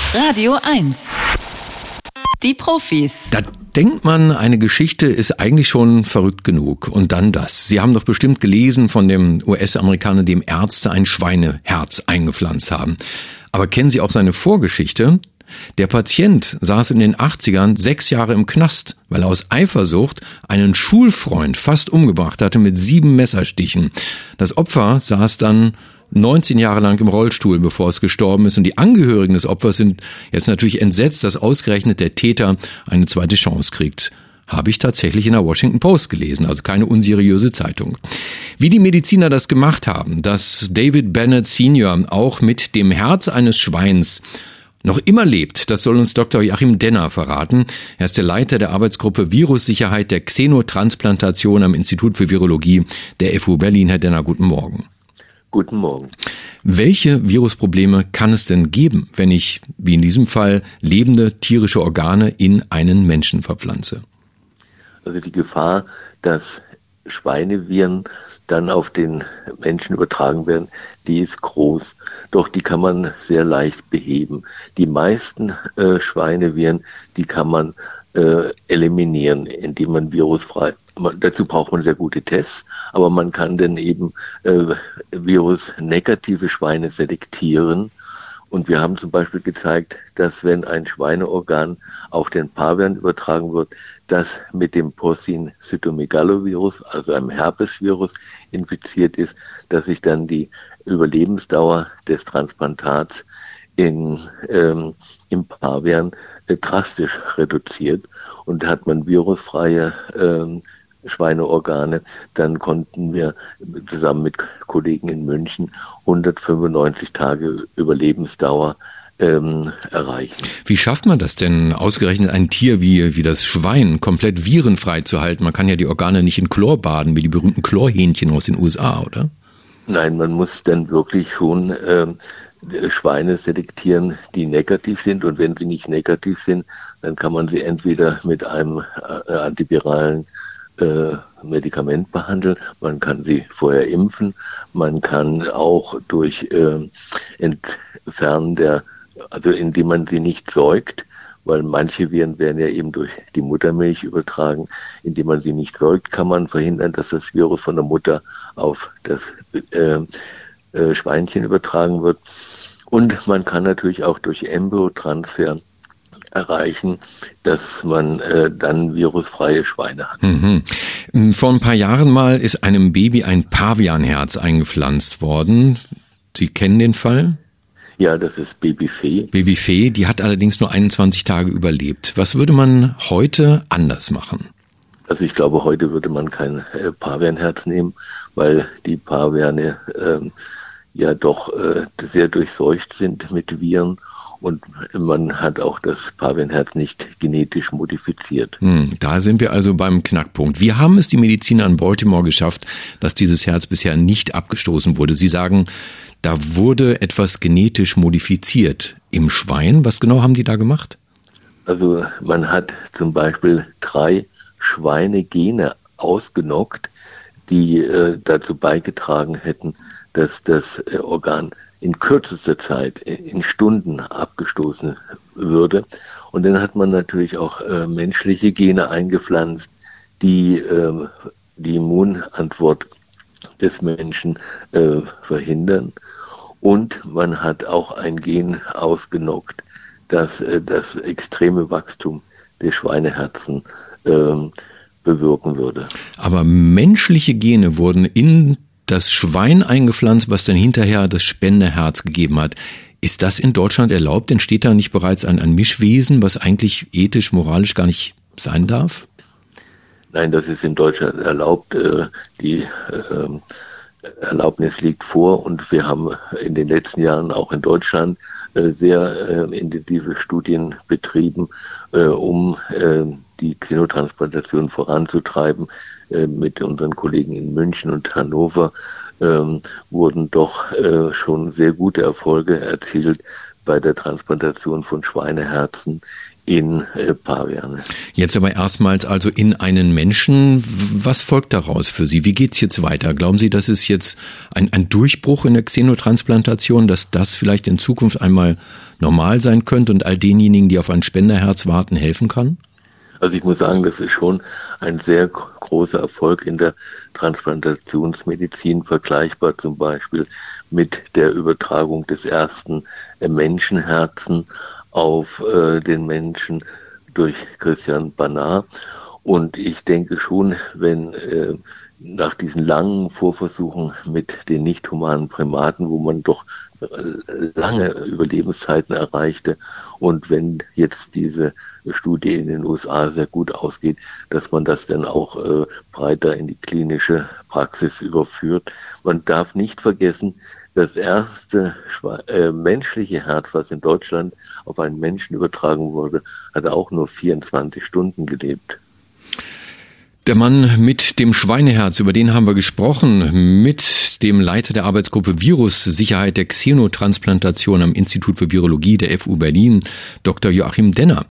Radio 1. Die Profis. Da denkt man, eine Geschichte ist eigentlich schon verrückt genug. Und dann das. Sie haben doch bestimmt gelesen von dem US-Amerikaner, dem Ärzte ein Schweineherz eingepflanzt haben. Aber kennen Sie auch seine Vorgeschichte? Der Patient saß in den 80ern 6 Jahre im Knast, weil er aus Eifersucht einen Schulfreund fast umgebracht hatte mit 7 Messerstichen. Das Opfer saß dann 19 Jahre lang im Rollstuhl, bevor es gestorben ist. Und die Angehörigen des Opfers sind jetzt natürlich entsetzt, dass ausgerechnet der Täter eine zweite Chance kriegt. Habe ich tatsächlich in der Washington Post gelesen, also keine unseriöse Zeitung. Wie die Mediziner das gemacht haben, dass David Bennett Sr. auch mit dem Herz eines Schweins noch immer lebt, das soll uns Dr. Joachim Denner verraten. Er ist der Leiter der Arbeitsgruppe Virussicherheit der Xenotransplantation am Institut für Virologie der FU Berlin. Herr Denner, guten Morgen. Guten Morgen. Welche Virusprobleme kann es denn geben, wenn ich, wie in diesem Fall, lebende tierische Organe in einen Menschen verpflanze? Also die Gefahr, dass Schweineviren dann auf den Menschen übertragen werden, die ist groß. Doch die kann man sehr leicht beheben. Die meisten Schweineviren, die kann man eliminieren, indem man virusfrei. Dazu braucht man sehr gute Tests, aber man kann dann eben virusnegative Schweine selektieren. Und wir haben zum Beispiel gezeigt, dass wenn ein Schweineorgan auf den Pavian übertragen wird, das mit dem Porcin cytomegalovirus, also einem Herpesvirus, infiziert ist, dass sich dann die Überlebensdauer des Transplantats im Pavian drastisch reduziert. Und hat man virusfreie Schweineorgane, dann konnten wir zusammen mit Kollegen in München 195 Tage Überlebensdauer erreichen. Wie schafft man das denn, ausgerechnet ein Tier wie das Schwein komplett virenfrei zu halten? Man kann ja die Organe nicht in Chlor baden, wie die berühmten Chlorhähnchen aus den USA, oder? Nein, man muss dann wirklich schon Schweine selektieren, die negativ sind. Und wenn sie nicht negativ sind, dann kann man sie entweder mit einem antiviralen Medikament behandeln, man kann sie vorher impfen, man kann auch durch Entfernen also indem man sie nicht säugt, weil manche Viren werden ja eben durch die Muttermilch übertragen. Indem man sie nicht säugt, kann man verhindern, dass das Virus von der Mutter auf das Schweinchen übertragen wird. Und man kann natürlich auch durch Embryotransfer erreichen, dass man dann virusfreie Schweine hat. Mhm. Vor ein paar Jahren mal ist einem Baby ein Pavianherz eingepflanzt worden. Sie kennen den Fall? Ja, das ist Babyfee. Babyfee, die hat allerdings nur 21 Tage überlebt. Was würde man heute anders machen? Also ich glaube, heute würde man kein Pavianherz nehmen, weil die Paviane ja doch sehr durchseucht sind mit Viren. Und man hat auch das Pavianherz nicht genetisch modifiziert. Da sind wir also beim Knackpunkt. Wie haben es die Mediziner in Baltimore geschafft, dass dieses Herz bisher nicht abgestoßen wurde? Sie sagen, da wurde etwas genetisch modifiziert im Schwein. Was genau haben die da gemacht? Also man hat zum Beispiel 3 Schweinegene ausgenockt, die dazu beigetragen hätten, dass das Organ in kürzester Zeit, in Stunden abgestoßen würde. Und dann hat man natürlich auch menschliche Gene eingepflanzt, die die Immunantwort des Menschen verhindern. Und man hat auch ein Gen ausgenockt, das das extreme Wachstum der Schweineherzen bewirken würde. Aber menschliche Gene wurden in das Schwein eingepflanzt, was dann hinterher das Spenderherz gegeben hat. Ist das in Deutschland erlaubt? Entsteht da nicht bereits ein Mischwesen, was eigentlich ethisch, moralisch gar nicht sein darf? Nein, das ist in Deutschland erlaubt. Die Erlaubnis liegt vor und wir haben in den letzten Jahren auch in Deutschland sehr intensive Studien betrieben, um die Xenotransplantation voranzutreiben. Mit unseren Kollegen in München und Hannover wurden doch schon sehr gute Erfolge erzielt, bei der Transplantation von Schweineherzen in Paviane. Jetzt aber erstmals also in einen Menschen. Was folgt daraus für Sie? Wie geht's jetzt weiter? Glauben Sie, das ist jetzt ein Durchbruch in der Xenotransplantation, dass das vielleicht in Zukunft einmal normal sein könnte und all denjenigen, die auf ein Spenderherz warten, helfen kann? Also ich muss sagen, das ist schon ein sehr großer Erfolg in der Transplantationsmedizin, vergleichbar zum Beispiel mit der Übertragung des ersten Menschenherzen auf den Menschen durch Christian Barnard. Und ich denke schon, wenn nach diesen langen Vorversuchen mit den nicht humanen Primaten, wo man doch lange Überlebenszeiten erreichte, und wenn jetzt diese Studie in den USA sehr gut ausgeht, dass man das dann auch breiter in die klinische Praxis überführt. Man darf nicht vergessen, das erste menschliche Herz, was in Deutschland auf einen Menschen übertragen wurde, hat auch nur 24 Stunden gelebt. Der Mann mit dem Schweineherz, über den haben wir gesprochen, mit dem Leiter der Arbeitsgruppe Virussicherheit der Xenotransplantation am Institut für Virologie der FU Berlin, Dr. Joachim Denner.